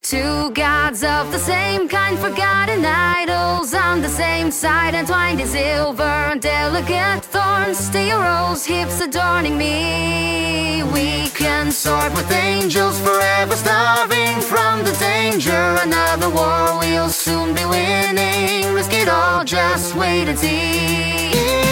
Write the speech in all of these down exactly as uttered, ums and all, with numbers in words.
Two gods of the same kind, forgotten idols on the same side, entwined in silver and delicate thorns. Stay your rose hips adorning me. We can soar with angels, forever starving from the danger. Another war we'll soon be winning. Risk it all, just wait and see.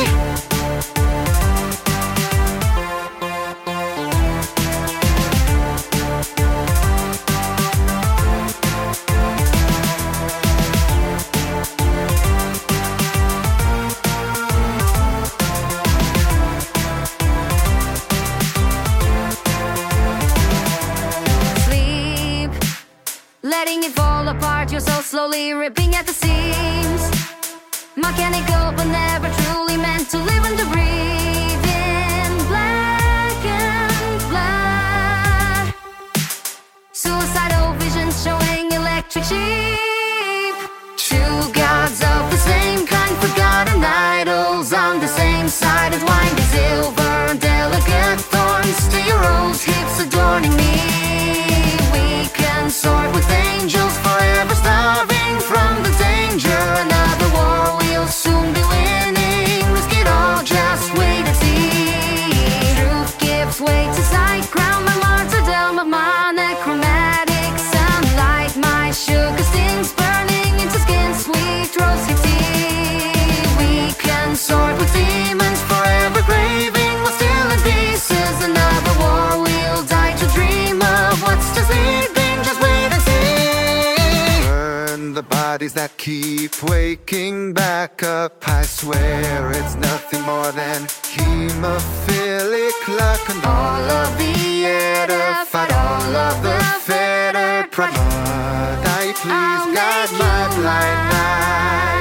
Letting it fall apart, you're so slowly ripping at the seams. Mechanical but never truly meant to live and to breathe in black and blood. Suicidal visions showing electric sheep. Two gods of the same kind, forgotten idols on the same side, entwined in silver and delicate thorns. To your rose hips adorning me. We can soar with angels, forever starving from the danger. Another war we'll soon be winning. Risk it all, just wait and see. Truth gives way to sight, crown my martyrdom of monochromatic sunlight. My sugar stings burning into skin, sweet rosy tea. We can soar with demons, forever craving what's still in pieces. Another war we'll die to dream of what's just sleeping. Just wait and see. Burn the bodies that keep waking back up. I swear it's nothing more than hemophilic luck. And all of the edified, all of the fettered pride. I please guide my blind eye.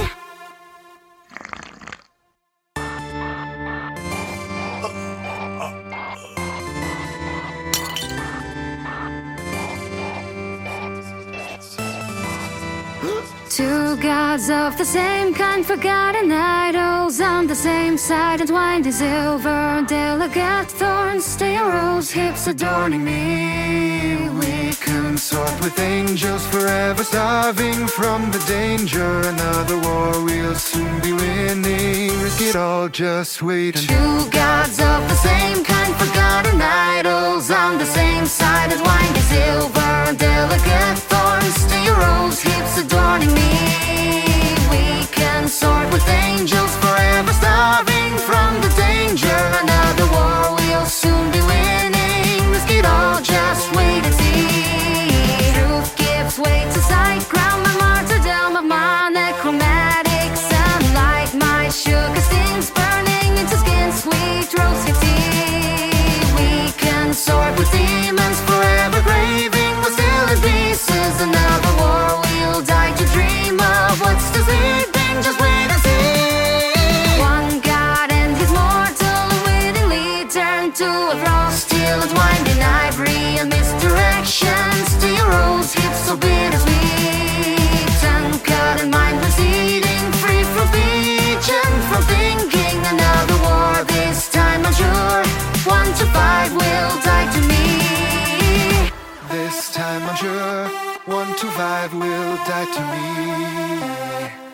Two gods of the same kind, forgotten idols on the same side, entwined in silver and delicate thorns. Stay your rose hips adorning me. We consort with angels, forever starving from the danger. Another war we'll soon be winning. Risk it all, just wait and Two gods of the same kind, forgotten idols on the same side, entwined in silver and delicate thorns. Stay your rose hips adorning me. We can soar with angels, forever starving from the danger. Another war we'll soon be winning. Risk it all, just wait and see. Truth gives way to sight, crown my martyrdom of monochromatic sunlight. My sugar stings burning into skin, sweet rosy tea. We can soar with demons, forever craving what's still in pieces. Another war we'll die to dream of what's still sleeping. Just wait and see. One God and his mortal unwittingly turned to a frost, still entwined in ivory and misdirections. To your rose hips so bittersweet, tongue cut and mind proceeding, free from speech and from thinking. Another war, this time I'm sure one to five will die to me. this time I'm sure one to five will die to me.